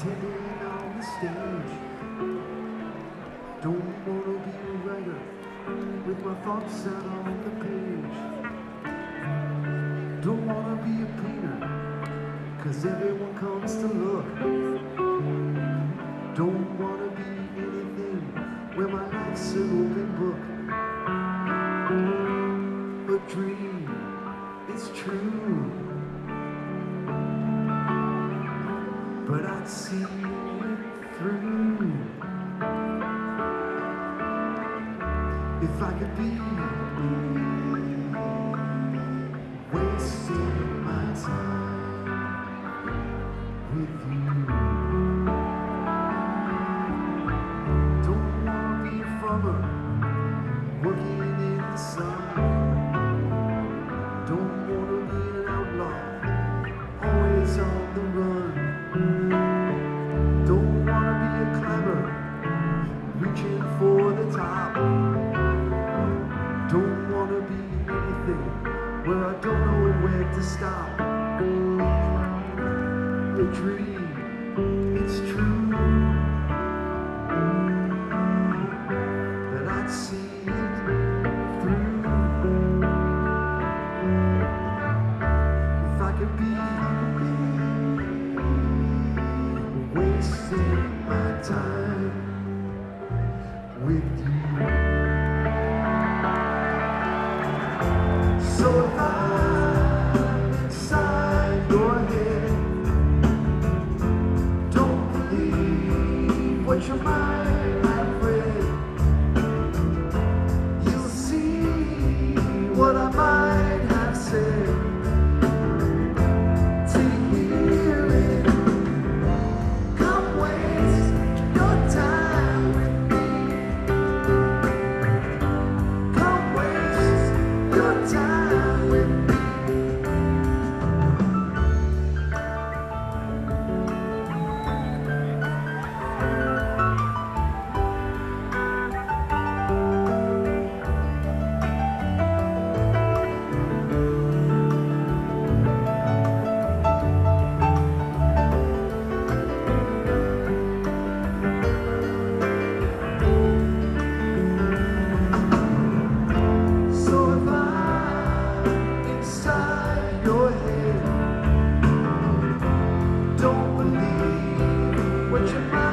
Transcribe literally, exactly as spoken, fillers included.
pretending on the stage. Don't wanna be a writer with my thoughts out on the page. Don't wanna be a painter, cause everyone comes to look. Don't wanna be anything where my life's an open book. But dream, it's true. But I'd see it through if I could be wasting my time with you. Don't wanna be a farmer working in the sun. Don't wanna be an outlaw always on the run. Don't wanna be a climber reaching for the top. Don't wanna be anything where I don't know where to stop. The dream, it's true, that I'd see it through if I could be wasting my time with you. So if I'm inside your head, don't believe what your mind have read. You'll see what I might have said. To hear it, come waste your time with me. Come waste your time with me. So if I'm inside your head, don't believe what you might